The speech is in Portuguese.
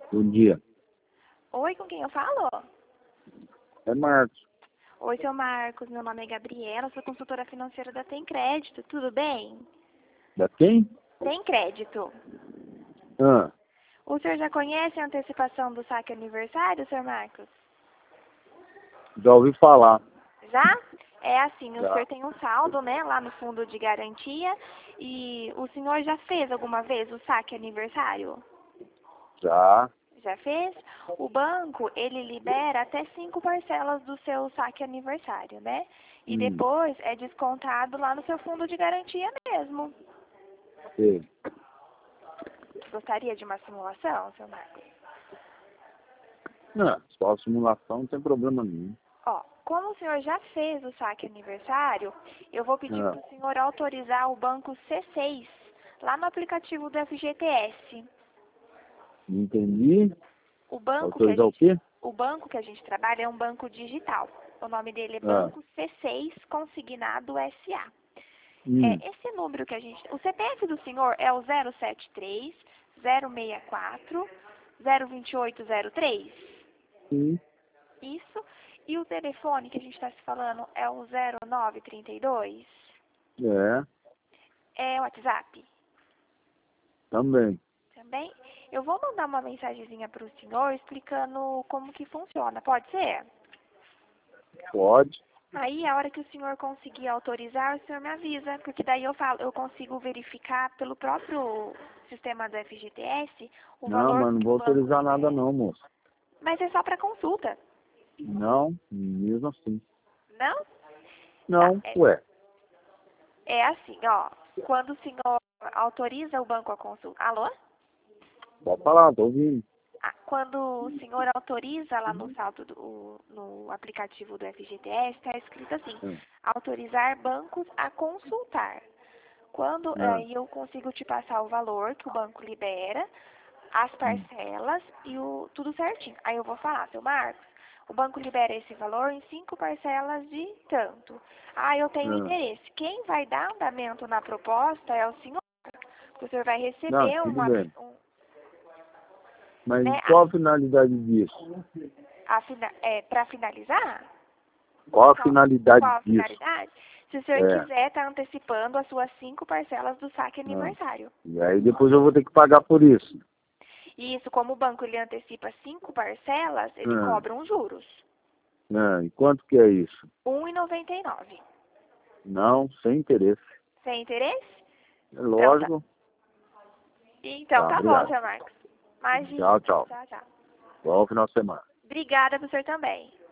Bom dia. Oi, com quem eu falo? É Marcos. Oi, seu Marcos. Meu nome é Gabriela, sou consultora financeira da Tem Crédito. Tudo bem? Da quem? Tem Crédito. Ah, O senhor já conhece a antecipação do saque aniversário, senhor Marcos? já ouvi falar. Já? É assim, o Já. senhor tem um saldo, né, lá no fundo de garantia. E o senhor já fez alguma vez o saque aniversário? Já. Já fez? O banco, ele libera até 5 parcelas do seu saque aniversário, né? E Hum, depois é descontado lá no seu fundo de garantia mesmo. sei. Gostaria de uma simulação, seu Marcos? Não, só simulação não tem problema nenhum. Ó, como o senhor já fez o saque aniversário, eu vou pedir Ah, para o senhor autorizar o banco C6 lá no aplicativo do FGTS. não entendi. O banco que a Autorizar o gente, quê? o banco que a gente trabalha é um banco digital. O nome dele é Ah, Banco C6 Consignado SA. hum, Esse número que a gente... O CPF do senhor é o 073 064 02803. sim. Isso. E o telefone que a gente está se falando é o 0932. É, É o WhatsApp também. também. Eu vou mandar uma mensagenzinha para o senhor explicando como que funciona. Pode ser? Pode. Aí, a hora que o senhor conseguir autorizar, o senhor me avisa, porque daí eu consigo verificar pelo próprio sistema do FGTS o Não, valor mas não que o vou banco autorizar nada libera. não, moço. Mas é só para consulta, Não, mesmo assim. não? Tá, Não, ué. é assim, ó. Quando o senhor autoriza o banco a consulta... Alô? Pode falar, tô ouvindo. Quando o senhor autoriza lá no saldo no aplicativo do FGTS, está escrito assim, Ah, autorizar bancos a consultar. Quando ah, aí eu consigo te passar o valor que o banco libera, as hum, parcelas e tudo certinho. Aí eu vou falar, seu Marcos, o banco libera esse valor em 5 parcelas de tanto. Ah, eu tenho ah. interesse. Quem vai dar andamento na proposta é o senhor. O senhor vai Não, receber tudo bem. Mas né, qual a finalidade disso? para finalizar, Qual a qual, finalidade qual a disso? finalidade? Se o senhor É. quiser, está antecipando as suas 5 parcelas do saque Ah. aniversário. E aí depois eu vou ter que pagar por isso. E isso, como o banco ele antecipa 5 parcelas, ele Ah, cobra uns juros. e quanto que é isso? R$ 1,99. Não, sem interesse. Sem interesse? É Então tá. lógico. Então Tá, tá bom, obrigado. seu Marcos. Imagina. Tchau, tchau. Tchau, tchau. Bom final de semana. Obrigada pro senhor também.